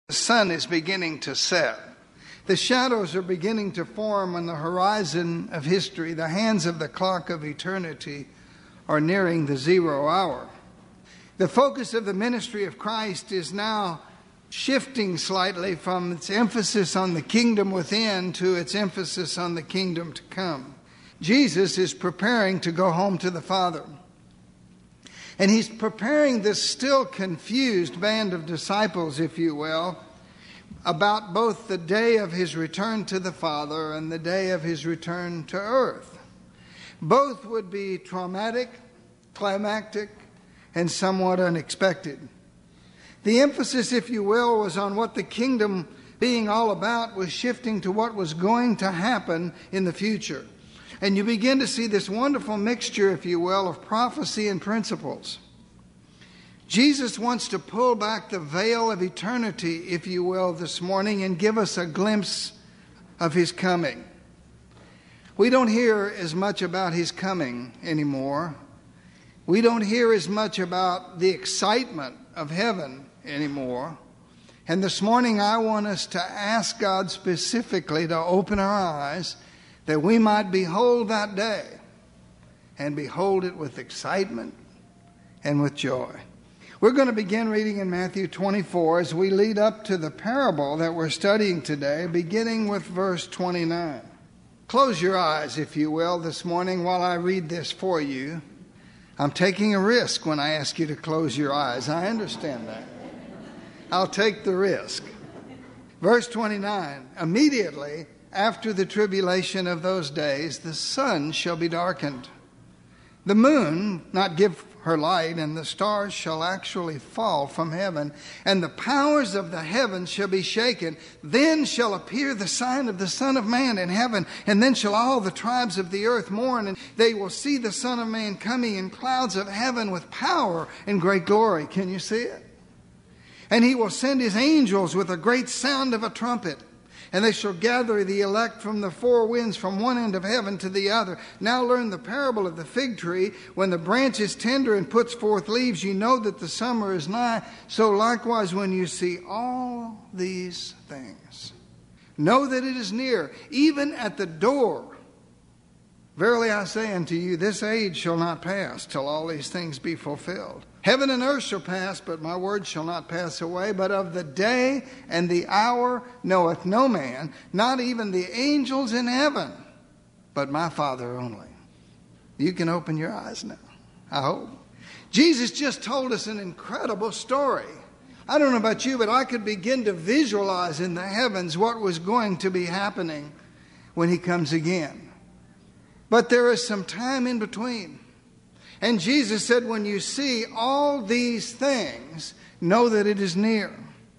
The sun is beginning to set. The shadows are beginning to form on the horizon of history. The hands of the clock of eternity are nearing the 0 hour. The focus of the ministry of Christ is now shifting slightly from its emphasis on the kingdom within to its emphasis on the kingdom to come. Jesus is preparing to go home to the Father. And he's preparing this still confused band of disciples, if you will, about both the day of his return to the Father and the day of his return to earth. Both would be traumatic, climactic, and somewhat unexpected. The emphasis, if you will, was on what the kingdom being all about was shifting to what was going to happen in the future. And you begin to see this wonderful mixture, if you will, of prophecy and principles. Jesus wants to pull back the veil of eternity, if you will, this morning and give us a glimpse of his coming. We don't hear as much about his coming anymore. We don't hear as much about the excitement of heaven anymore. And this morning I want us to ask God specifically to open our eyes that we might behold that day and behold it with excitement and with joy. We're going to begin reading in Matthew 24 as we lead up to the parable that we're studying today, beginning with verse 29. Close your eyes, if you will, this morning while I read this for you. I'm taking a risk when I ask you to close your eyes. I understand that. I'll take the risk. Verse 29, immediately after the tribulation of those days, the sun shall be darkened, the moon not give her light, and the stars shall actually fall from heaven, and the powers of the heavens shall be shaken. Then shall appear the sign of the Son of Man in heaven, and then shall all the tribes of the earth mourn, and they will see the Son of Man coming in clouds of heaven with power and great glory. Can you see it? And he will send his angels with a great sound of a trumpet, and they shall gather the elect from the four winds, from one end of heaven to the other. Now learn the parable of the fig tree. When the branch is tender and puts forth leaves, you know that the summer is nigh. So likewise, when you see all these things, know that it is near, even at the door. Verily I say unto you, this age shall not pass till all these things be fulfilled. Heaven and earth shall pass, but my word shall not pass away. But of the day and the hour knoweth no man, not even the angels in heaven, but my Father only. You can open your eyes now, I hope. Jesus just told us an incredible story. I don't know about you, but I could begin to visualize in the heavens what was going to be happening when he comes again. But there is some time in between. And Jesus said, when you see all these things, know that it is near.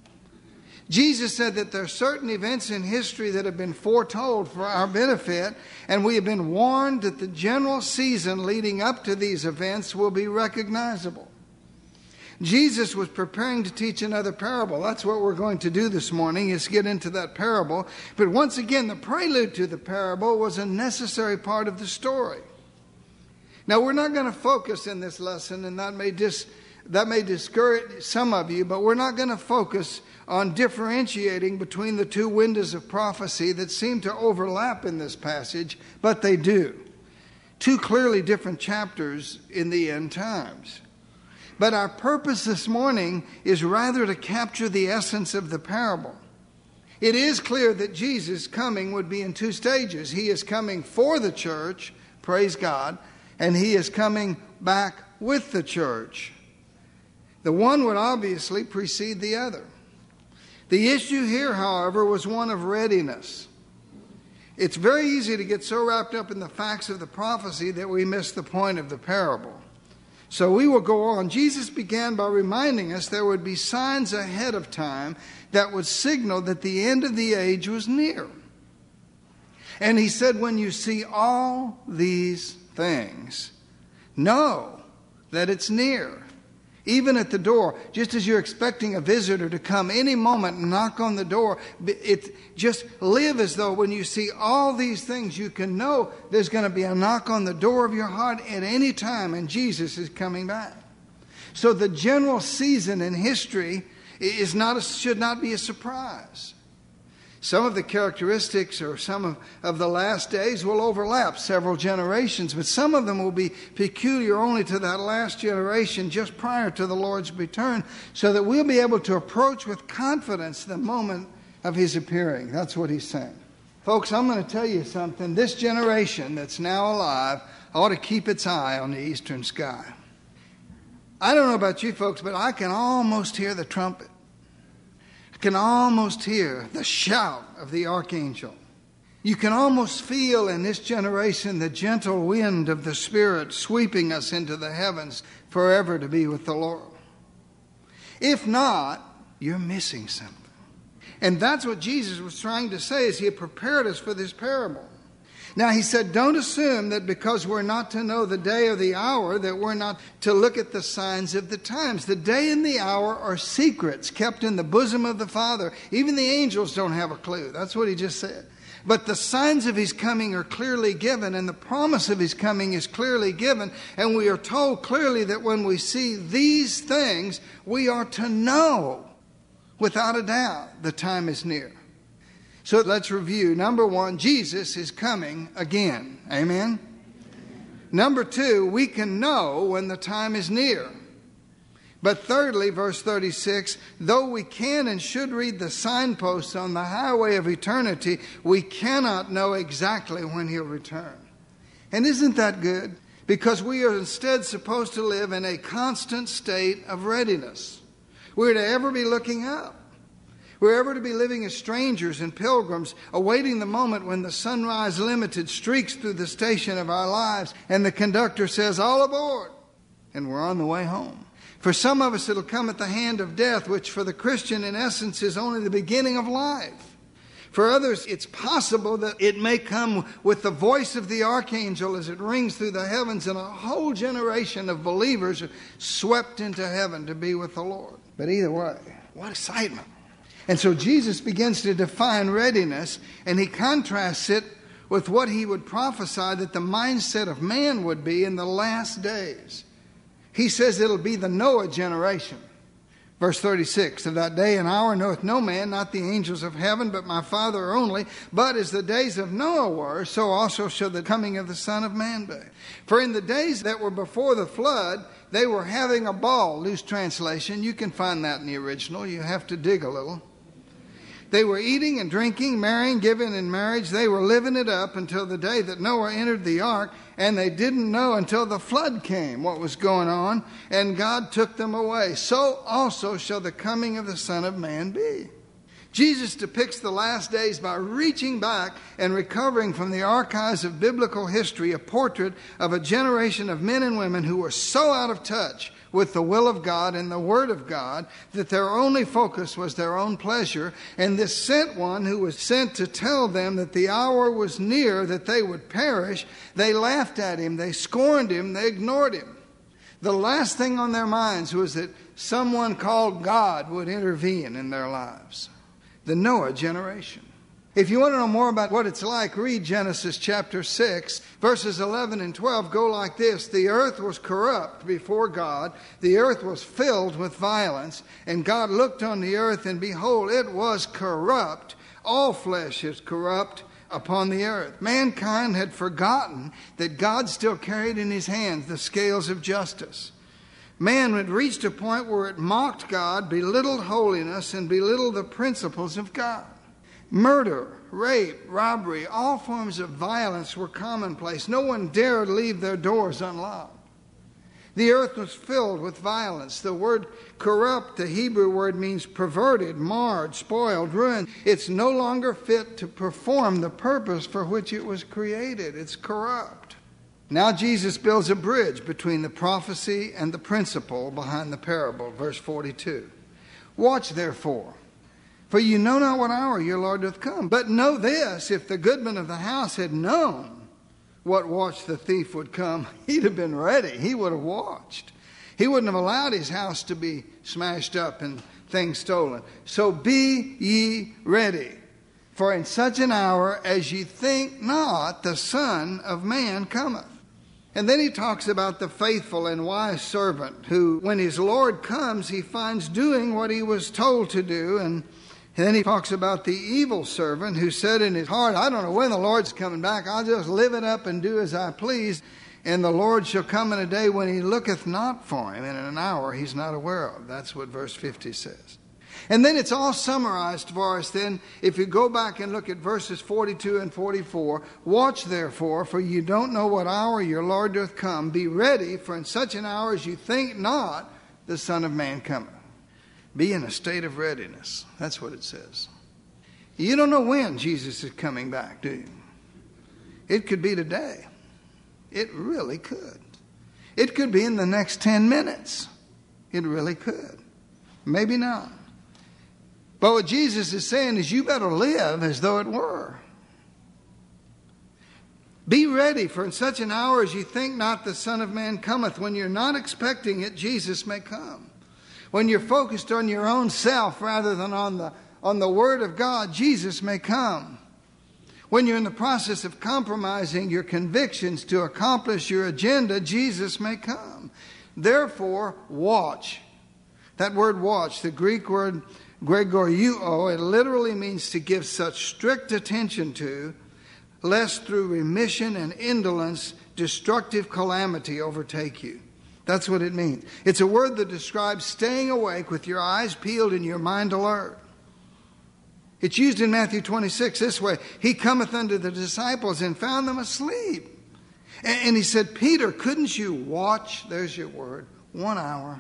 Jesus said that there are certain events in history that have been foretold for our benefit, and we have been warned that the general season leading up to these events will be recognizable. Jesus was preparing to teach another parable. That's what we're going to do this morning, is get into that parable. But once again, the prelude to the parable was a necessary part of the story. Now, we're not going to focus in this lesson, and that may discourage some of you, but we're not going to focus on differentiating between the two windows of prophecy that seem to overlap in this passage, but they do. Two clearly different chapters in the end times. But our purpose this morning is rather to capture the essence of the parable. It is clear that Jesus' coming would be in two stages. He is coming for the church, praise God, and he is coming back with the church. The one would obviously precede the other. The issue here, however, was one of readiness. It's very easy to get so wrapped up in the facts of the prophecy that we miss the point of the parable. So we will go on. Jesus began by reminding us there would be signs ahead of time that would signal that the end of the age was near. And he said, when you see all these things, know that it's near. Even at the door, just as you're expecting a visitor to come any moment and knock on the door, just live as though when you see all these things, you can know there's going to be a knock on the door of your heart at any time, and Jesus is coming back. So the general season in history should not be a surprise. Some of the characteristics or some of the last days will overlap several generations, but some of them will be peculiar only to that last generation just prior to the Lord's return, so that we'll be able to approach with confidence the moment of his appearing. That's what he's saying. Folks, I'm going to tell you something. This generation that's now alive ought to keep its eye on the eastern sky. I don't know about you folks, but I can almost hear the trumpet. I can almost hear the shout of the archangel. You can almost feel in this generation the gentle wind of the Spirit sweeping us into the heavens forever to be with the Lord. If not, you're missing something. And that's what Jesus was trying to say as he had prepared us for this parable. Now, he said, don't assume that because we're not to know the day or the hour, that we're not to look at the signs of the times. The day and the hour are secrets kept in the bosom of the Father. Even the angels don't have a clue. That's what he just said. But the signs of his coming are clearly given, and the promise of his coming is clearly given. And we are told clearly that when we see these things, we are to know without a doubt the time is near. So let's review. Number one, Jesus is coming again. Amen? Number two, we can know when the time is near. But thirdly, verse 36, though we can and should read the signposts on the highway of eternity, we cannot know exactly when he'll return. And isn't that good? Because we are instead supposed to live in a constant state of readiness. We're to ever be looking up. We're ever to be living as strangers and pilgrims, awaiting the moment when the Sunrise Limited streaks through the station of our lives and the conductor says, all aboard, and we're on the way home. For some of us, it'll come at the hand of death, which for the Christian, in essence, is only the beginning of life. For others, it's possible that it may come with the voice of the archangel as it rings through the heavens, and a whole generation of believers are swept into heaven to be with the Lord. But either way, what excitement. And so Jesus begins to define readiness, and he contrasts it with what he would prophesy that the mindset of man would be in the last days. He says it'll be the Noah generation. Verse 36, of that day and hour knoweth no man, not the angels of heaven, but my Father only. But as the days of Noah were, so also shall the coming of the Son of Man be. For in the days that were before the flood, they were having a ball. Loose translation. You can find that in the original. You have to dig a little. They were eating and drinking, marrying, giving in marriage. They were living it up until the day that Noah entered the ark, and they didn't know until the flood came what was going on, and God took them away. So also shall the coming of the Son of Man be. Jesus depicts the last days by reaching back and recovering from the archives of biblical history a portrait of a generation of men and women who were so out of touch with the will of God and the Word of God that their only focus was their own pleasure. And this sent one who was sent to tell them that the hour was near, that they would perish, they laughed at him, they scorned him, they ignored him. The last thing on their minds was that someone called God would intervene in their lives. The Noah generation. If you want to know more about what it's like, read Genesis chapter 6, verses 11 and 12 go like this. The earth was corrupt before God. The earth was filled with violence. And God looked on the earth, and behold, it was corrupt. All flesh is corrupt upon the earth. Mankind had forgotten that God still carried in his hands the scales of justice. Man had reached a point where it mocked God, belittled holiness, and belittled the principles of God. Murder, rape, robbery, all forms of violence were commonplace. No one dared leave their doors unlocked. The earth was filled with violence. The word corrupt, the Hebrew word, means perverted, marred, spoiled, ruined. It's no longer fit to perform the purpose for which it was created. It's corrupt. Now Jesus builds a bridge between the prophecy and the principle behind the parable. Verse 42. Watch therefore, for you know not what hour your Lord doth come. But know this, if the goodman of the house had known what watch the thief would come, he'd have been ready. He would have watched. He wouldn't have allowed his house to be smashed up and things stolen. So be ye ready. For in such an hour as ye think not, the Son of Man cometh. And then he talks about the faithful and wise servant who, when his Lord comes, he finds doing what he was told to do. And then he talks about the evil servant who said in his heart, I don't know when the Lord's coming back. I'll just live it up and do as I please. And the Lord shall come in a day when he looketh not for him, and in an hour he's not aware of. That's what verse 50 says. And then it's all summarized for us then. If you go back and look at verses 42 and 44, watch therefore, for you don't know what hour your Lord doth come. Be ready, for in such an hour as you think not, the Son of Man cometh. Be in a state of readiness. That's what it says. You don't know when Jesus is coming back, do you? It could be today. It really could. It could be in the next 10 minutes. It really could. Maybe not. But what Jesus is saying is you better live as though it were. Be ready, for in such an hour as you think not, the Son of Man cometh. When you're not expecting it, Jesus may come. When you're focused on your own self rather than on the Word of God, Jesus may come. When you're in the process of compromising your convictions to accomplish your agenda, Jesus may come. Therefore, watch. That word watch, the Greek word gregoriuo, it literally means to give such strict attention to, lest through remission and indolence destructive calamity overtake you. That's what it means. It's a word that describes staying awake with your eyes peeled and your mind alert. It's used in Matthew 26 this way. He cometh unto the disciples and found them asleep. And he said, Peter, couldn't you watch? There's your word. 1 hour.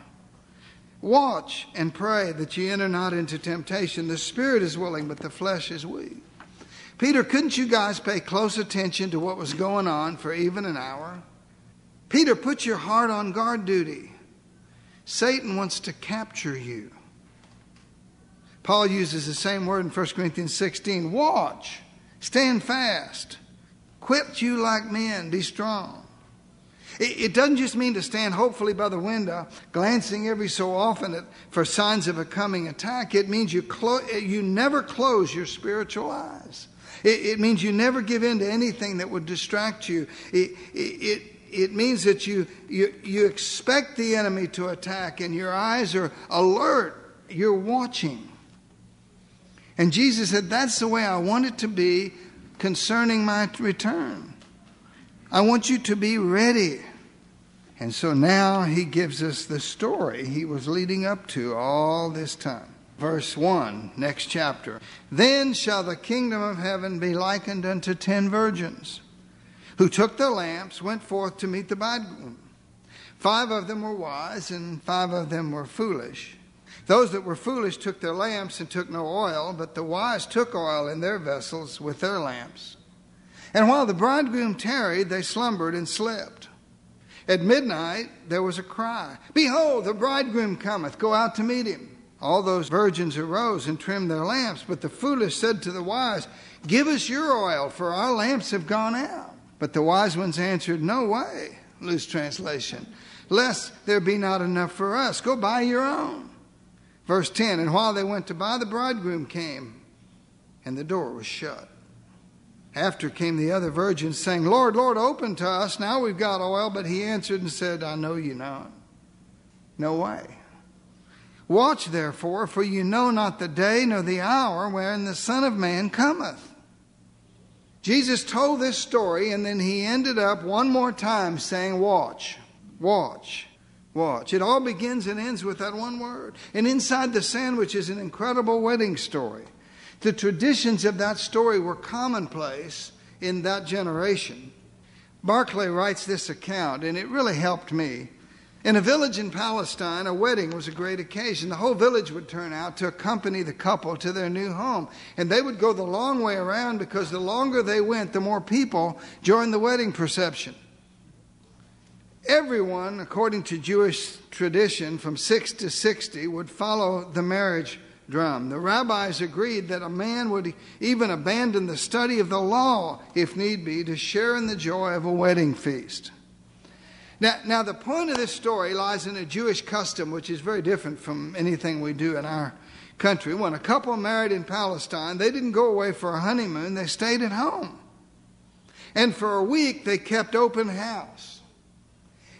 Watch and pray that ye enter not into temptation. The spirit is willing, but the flesh is weak. Peter, couldn't you guys pay close attention to what was going on for even an hour? Peter, put your heart on guard duty. Satan wants to capture you. Paul uses the same word in 1 Corinthians 16. Watch, stand fast, quit you like men, be strong. It doesn't just mean to stand hopefully by the window, glancing every so often for signs of a coming attack. It means you never close your spiritual eyes. It means you never give in to anything that would distract you. It means that you expect the enemy to attack and your eyes are alert. You're watching. And Jesus said, that's the way I want it to be concerning my return. I want you to be ready. And so now he gives us the story he was leading up to all this time. Verse 1, next chapter. Then shall the kingdom of heaven be likened unto 10 virgins, who took their lamps, went forth to meet the bridegroom. 5 of them were wise, and 5 of them were foolish. Those that were foolish took their lamps and took no oil, but the wise took oil in their vessels with their lamps. And while the bridegroom tarried, they slumbered and slept. At midnight there was a cry, Behold, the bridegroom cometh, go out to meet him. All those virgins arose and trimmed their lamps, but the foolish said to the wise, Give us your oil, for our lamps have gone out. But the wise ones answered, No way, loose translation, lest there be not enough for us. Go buy your own. Verse 10, And while they went to buy, the bridegroom came, and the door was shut. After came the other virgins, saying, Lord, Lord, open to us. Now we've got oil. But he answered and said, I know you not. No way. Watch therefore, for you know not the day nor the hour wherein the Son of Man cometh. Jesus told this story, and then he ended up one more time saying, watch, watch, watch. It all begins and ends with that one word. And inside the sandwich is an incredible wedding story. The traditions of that story were commonplace in that generation. Barclay writes this account, and it really helped me. In a village in Palestine, a wedding was a great occasion. The whole village would turn out to accompany the couple to their new home. And they would go the long way around because the longer they went, the more people joined the wedding procession. Everyone, according to Jewish tradition, from 6 to 60 would follow the marriage drum. The rabbis agreed that a man would even abandon the study of the law, if need be, to share in the joy of a wedding feast. Now, the point of this story lies in a Jewish custom, which is very different from anything we do in our country. When a couple married in Palestine, they didn't go away for a honeymoon, they stayed at home. And for a week, they kept open house.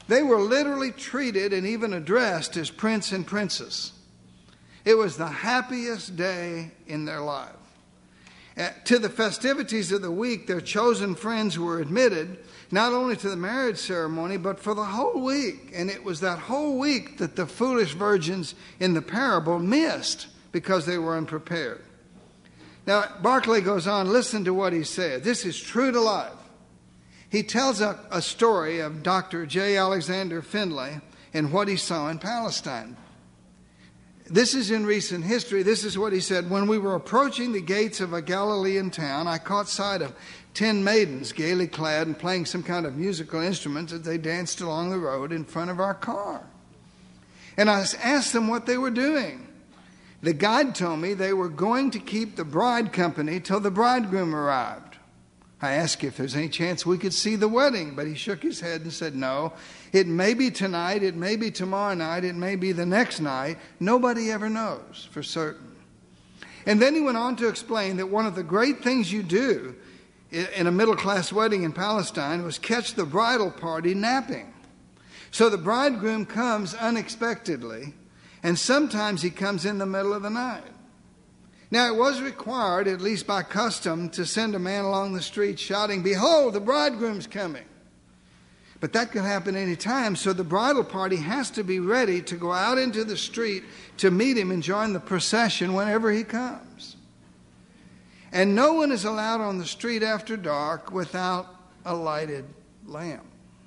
They were literally treated and even addressed as prince and princess. It was the happiest day in their life. To the festivities of the week, their chosen friends were admitted, not only to the marriage ceremony, but for the whole week. And it was that whole week that the foolish virgins in the parable missed because they were unprepared. Now, Barclay goes on, listen to what he said. This is true to life. He tells a story of Dr. J. Alexander Finlay and what he saw in Palestine. This is in recent history. This is what he said. When we were approaching the gates of a Galilean town, I caught sight of 10 maidens gaily clad and playing some kind of musical instruments as they danced along the road in front of our car. And I asked them what they were doing. The guide told me they were going to keep the bride company till the bridegroom arrived. I asked if there's any chance we could see the wedding, but he shook his head and said, no, it may be tonight, it may be tomorrow night, it may be the next night. Nobody ever knows for certain. And then he went on to explain that one of the great things you do in a middle-class wedding in Palestine was catch the bridal party napping. So the bridegroom comes unexpectedly, and sometimes he comes in the middle of the night. Now, it was required, at least by custom, to send a man along the street shouting, "Behold, the bridegroom's coming." But that could happen any time, so the bridal party has to be ready to go out into the street to meet him and join the procession whenever he comes. And no one is allowed on the street after dark without a lighted lamp.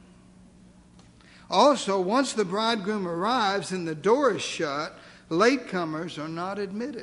Also, once the bridegroom arrives and the door is shut, latecomers are not admitted.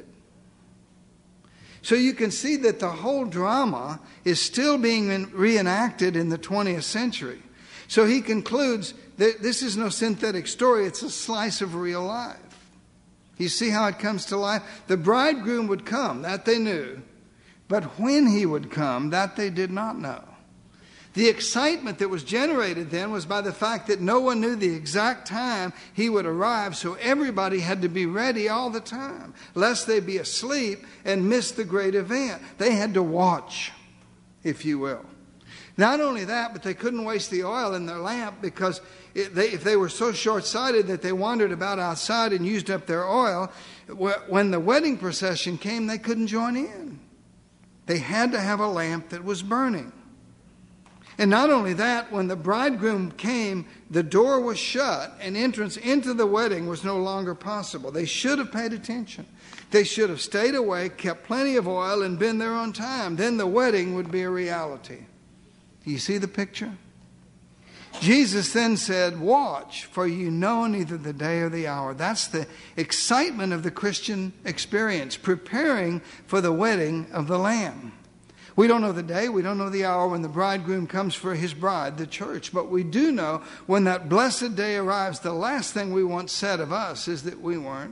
So you can see that the whole drama is still being reenacted in the 20th century. So he concludes that this is no synthetic story, it's a slice of real life. You see how it comes to life? The bridegroom would come, that they knew, but when he would come, that they did not know. The excitement that was generated then was by the fact that no one knew the exact time he would arrive, so everybody had to be ready all the time, lest they be asleep and miss the great event. They had to watch, if you will. Not only that, but they couldn't waste the oil in their lamp because if they were so short-sighted that they wandered about outside and used up their oil, when the wedding procession came, they couldn't join in. They had to have a lamp that was burning. And not only that, when the bridegroom came, the door was shut and entrance into the wedding was no longer possible. They should have paid attention. They should have stayed awake, kept plenty of oil, and been there on time. Then the wedding would be a reality. Do you see the picture? Jesus then said, "Watch, for you know neither the day or the hour." That's the excitement of the Christian experience, preparing for the wedding of the Lamb. We don't know the day, we don't know the hour when the bridegroom comes for his bride, the church. But we do know when that blessed day arrives, the last thing we want said of us is that we weren't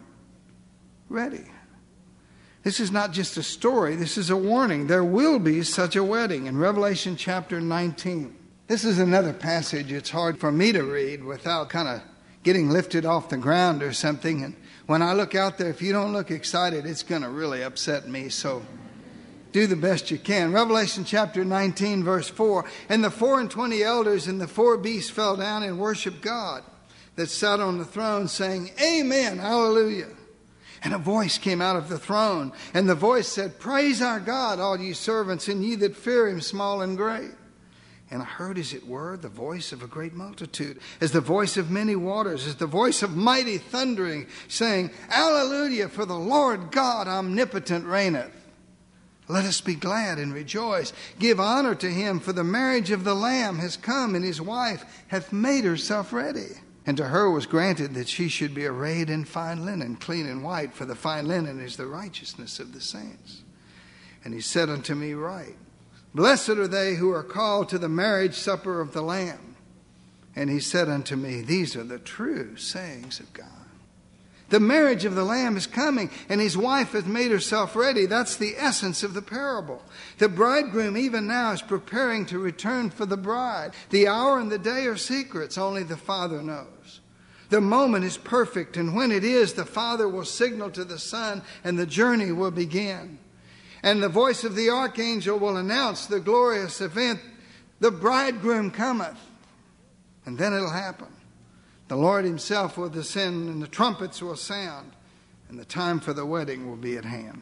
ready. This is not just a story, this is a warning. There will be such a wedding in Revelation chapter 19. This is another passage it's hard for me to read without kind of getting lifted off the ground or something. And when I look out there, if you don't look excited, it's going to really upset me. So do the best you can. Revelation chapter 19, verse 4. And the 24 elders and the 4 beasts fell down and worshiped God that sat on the throne, saying, "Amen, hallelujah." And a voice came out of the throne, and the voice said, "Praise our God, all ye servants, and ye that fear him, small and great." And I heard, as it were, the voice of a great multitude, as the voice of many waters, as the voice of mighty thundering, saying, "Hallelujah, for the Lord God omnipotent reigneth. Let us be glad and rejoice. Give honor to him, for the marriage of the Lamb has come, and his wife hath made herself ready." And to her was granted that she should be arrayed in fine linen, clean and white, for the fine linen is the righteousness of the saints. And he said unto me, "Write, blessed are they who are called to the marriage supper of the Lamb." And he said unto me, "These are the true sayings of God." The marriage of the Lamb is coming, and his wife has made herself ready. That's the essence of the parable. The bridegroom even now is preparing to return for the bride. The hour and the day are secrets. Only the Father knows. The moment is perfect, and when it is, the Father will signal to the Son, and the journey will begin. And the voice of the archangel will announce the glorious event, "The bridegroom cometh." And then it'll happen. The Lord himself will descend, and the trumpets will sound, and the time for the wedding will be at hand.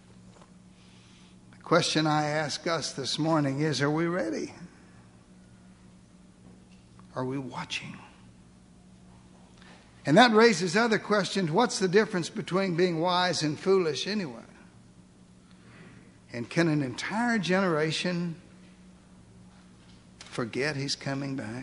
The question I ask us this morning is, are we ready? Are we watching? And that raises other questions. What's the difference between being wise and foolish anyway? And can an entire generation forget he's coming back?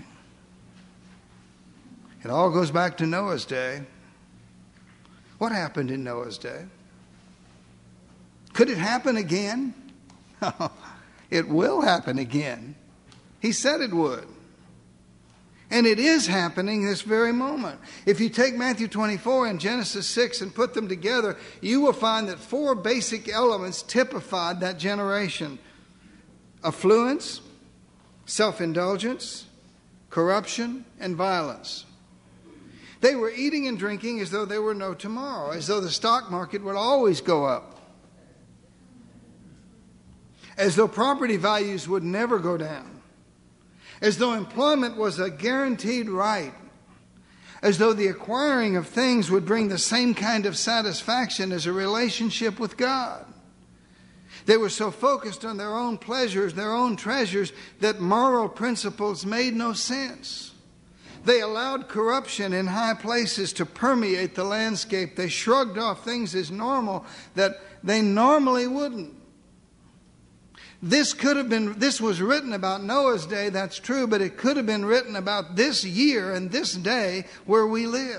It all goes back to Noah's day. What happened in Noah's day? Could it happen again? It will happen again. He said it would. And it is happening this very moment. If you take Matthew 24 and Genesis 6 and put them together, you will find that 4 basic elements typified that generation: affluence, self-indulgence, corruption, and violence. They were eating and drinking as though there were no tomorrow, as though the stock market would always go up, as though property values would never go down, as though employment was a guaranteed right, as though the acquiring of things would bring the same kind of satisfaction as a relationship with God. They were so focused on their own pleasures, their own treasures, that moral principles made no sense. They allowed corruption in high places to permeate the landscape. They shrugged off things as normal that they normally wouldn't. This was written about Noah's day, that's true, but it could have been written about this year and this day where we live.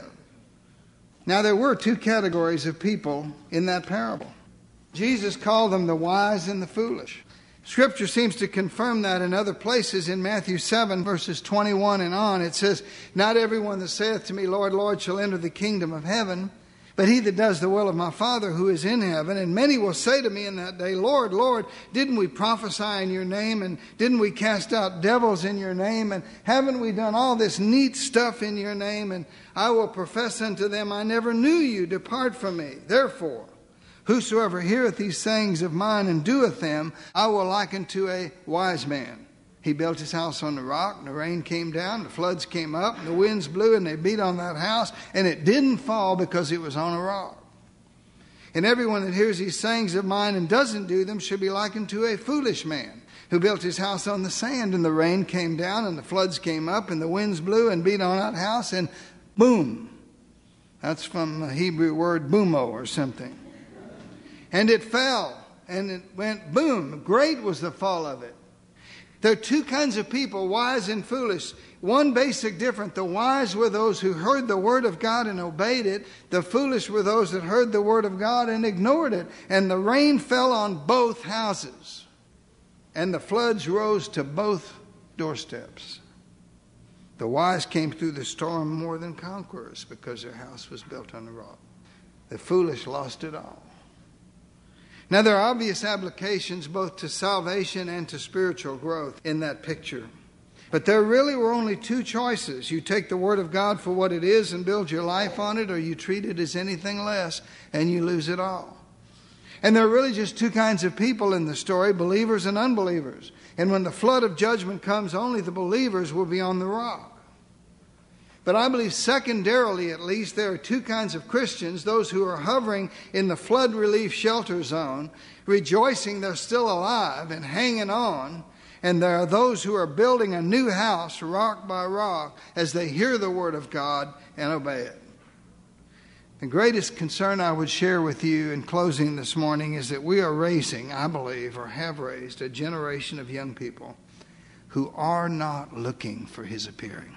Now, there were 2 categories of people in that parable. Jesus called them the wise and the foolish. Scripture seems to confirm that in other places. In Matthew 7, verses 21 and on, it says, "Not everyone that saith to me, Lord, Lord, shall enter the kingdom of heaven, but he that does the will of my Father who is in heaven. And many will say to me in that day, Lord, Lord, didn't we prophesy in your name? And didn't we cast out devils in your name? And haven't we done all this neat stuff in your name? And I will profess unto them, I never knew you. Depart from me. Therefore, whosoever heareth these sayings of mine and doeth them, I will liken to a wise man. He built his house on the rock, and the rain came down, the floods came up, and the winds blew, and they beat on that house, and it didn't fall because it was on a rock. And everyone that hears these sayings of mine and doesn't do them should be likened to a foolish man, who built his house on the sand, and the rain came down, and the floods came up, and the winds blew and beat on that house, and boom. That's from the Hebrew word boomo or something. And it fell, and it went boom. Great was the fall of it. There are 2 kinds of people, wise and foolish. One basic difference: the wise were those who heard the word of God and obeyed it. The foolish were those that heard the word of God and ignored it. And the rain fell on both houses, and the floods rose to both doorsteps. The wise came through the storm more than conquerors because their house was built on the rock. The foolish lost it all. Now, there are obvious applications both to salvation and to spiritual growth in that picture. But there really were only 2 choices. You take the Word of God for what it is and build your life on it, or you treat it as anything less and you lose it all. And there are really just 2 kinds of people in the story, believers and unbelievers. And when the flood of judgment comes, only the believers will be on the rock. But I believe secondarily, at least, there are 2 kinds of Christians: those who are hovering in the flood relief shelter zone, rejoicing they're still alive and hanging on. And there are those who are building a new house, rock by rock, as they hear the word of God and obey it. The greatest concern I would share with you in closing this morning is that we are raising, I believe, or have raised, a generation of young people who are not looking for his appearing.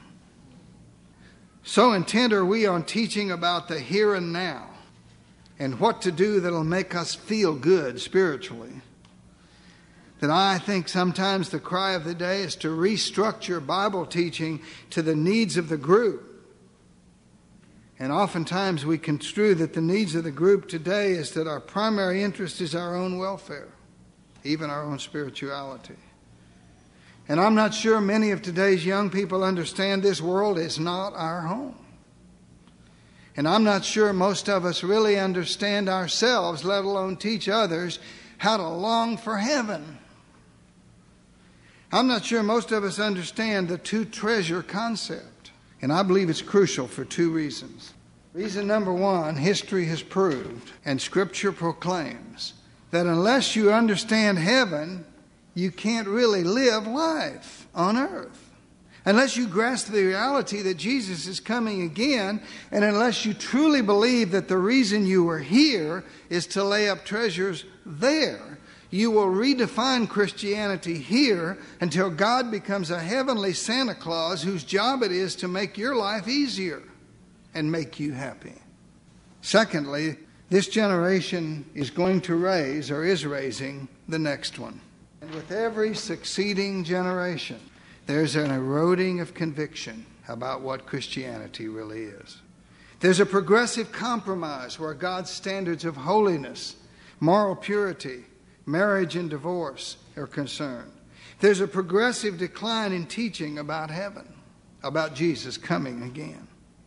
So intent are we on teaching about the here and now and what to do that'll make us feel good spiritually, that I think sometimes the cry of the day is to restructure Bible teaching to the needs of the group. And oftentimes we construe that the needs of the group today is that our primary interest is our own welfare, even our own spirituality. And I'm not sure many of today's young people understand this world is not our home. And I'm not sure most of us really understand ourselves, let alone teach others, how to long for heaven. I'm not sure most of us understand the 2 treasure concept. And I believe it's crucial for two reasons. Reason number one, history has proved and Scripture proclaims that unless you understand heaven, you can't really live life on earth. Unless you grasp the reality that Jesus is coming again, and unless you truly believe that the reason you are here is to lay up treasures there, you will redefine Christianity here until God becomes a heavenly Santa Claus whose job it is to make your life easier and make you happy. Secondly, this generation is going to raise, or is raising, the next one. And with every succeeding generation, there's an eroding of conviction about what Christianity really is. There's a progressive compromise where God's standards of holiness, moral purity, marriage and divorce are concerned. There's a progressive decline in teaching about heaven, about Jesus coming again.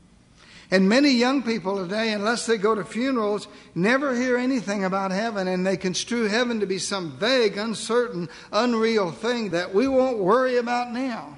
And many young people today, unless they go to funerals, never hear anything about heaven, and they construe heaven to be some vague, uncertain, unreal thing that we won't worry about now.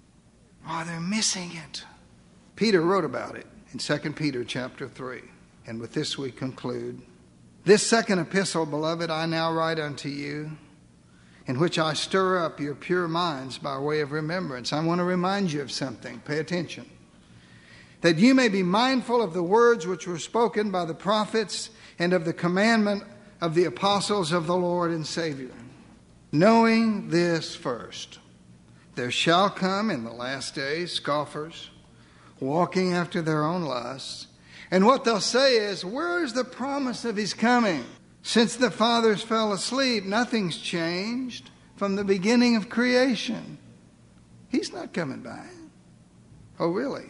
Oh, they're missing it. Peter wrote about it in 2 Peter chapter 3. And with this we conclude. This second epistle, beloved, I now write unto you, in which I stir up your pure minds by way of remembrance. I want to remind you of something. Pay attention. That you may be mindful of the words which were spoken by the prophets and of the commandment of the apostles of the Lord and Savior. Knowing this first, there shall come in the last days scoffers, walking after their own lusts. And what they'll say is, where is the promise of his coming? Since the fathers fell asleep, nothing's changed from the beginning of creation. He's not coming back. Oh, really?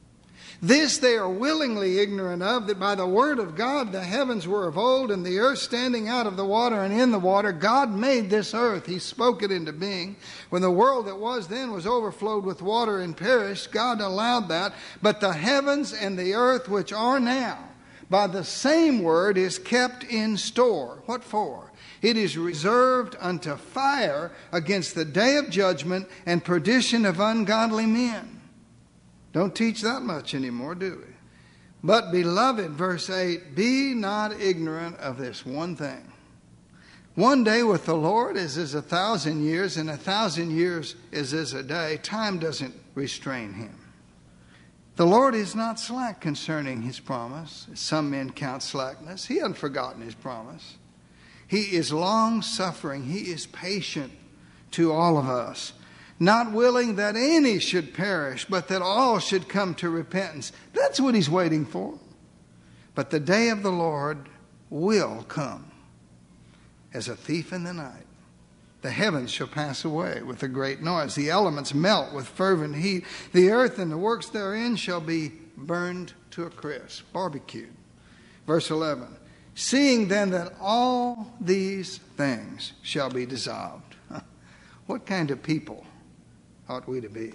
This they are willingly ignorant of, that by the word of God the heavens were of old, and the earth standing out of the water and in the water. God made this earth. He spoke it into being. When the world that was then was overflowed with water and perished, God allowed that. But the heavens and the earth which are now, by the same word, is kept in store. What for? It is reserved unto fire against the day of judgment and perdition of ungodly men. Don't teach that much anymore, do we? But, beloved, verse 8, be not ignorant of this one thing. One day with the Lord is as 1,000 years, and 1,000 years is as a day. Time doesn't restrain him. The Lord is not slack concerning his promise, as some men count slackness. He hasn't forgotten his promise. He is long-suffering. He is patient to all of us, not willing that any should perish, but that all should come to repentance. That's what he's waiting for. But the day of the Lord will come as a thief in the night. The heavens shall pass away with a great noise. The elements melt with fervent heat. The earth and the works therein shall be burned to a crisp, barbecued. Verse 11, seeing then that all these things shall be dissolved. What kind of people ought we to be?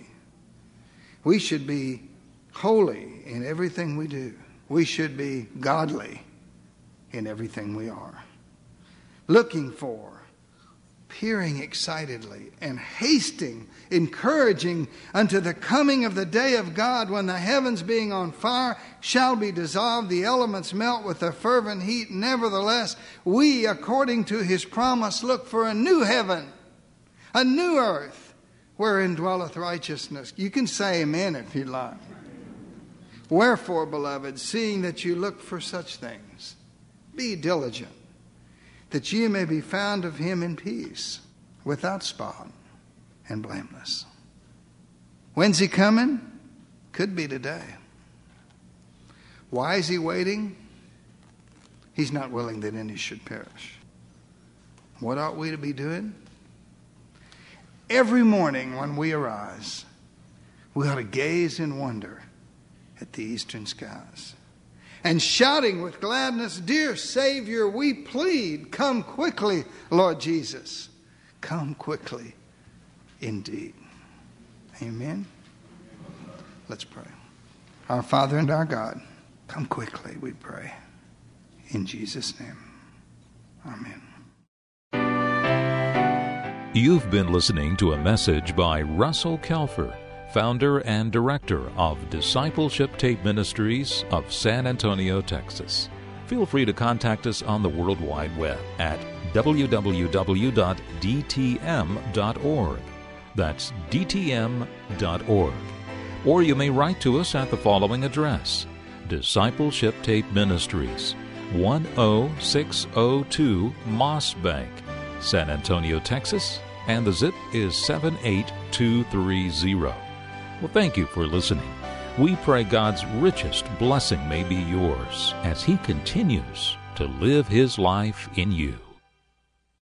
We should be holy in everything we do. We should be godly in everything we are. Looking for, peering excitedly, and hasting, encouraging unto the coming of the day of God, when the heavens being on fire shall be dissolved, the elements melt with a fervent heat. Nevertheless, we, according to his promise, look for a new heaven, a new earth, wherein dwelleth righteousness. You can say amen if you like. Wherefore, beloved, seeing that you look for such things, be diligent, that ye may be found of him in peace, without spot and blameless. When's he coming? Could be today. Why is he waiting? He's not willing that any should perish. What ought we to be doing? Every morning when we arise, we ought to gaze in wonder at the eastern skies, and shouting with gladness, dear Savior, we plead, come quickly, Lord Jesus. Come quickly indeed. Amen. Let's pray. Our Father and our God, come quickly, we pray. In Jesus' name, amen. You've been listening to a message by Russell Kelfer, founder and director of Discipleship Tape Ministries of San Antonio, Texas. Feel free to contact us on the World Wide Web at www.dtm.org. That's dtm.org. Or you may write to us at the following address: Discipleship Tape Ministries, 10602 Moss Bank, San Antonio, Texas, and the zip is 78230. Well, thank you for listening. We pray God's richest blessing may be yours as He continues to live His life in you.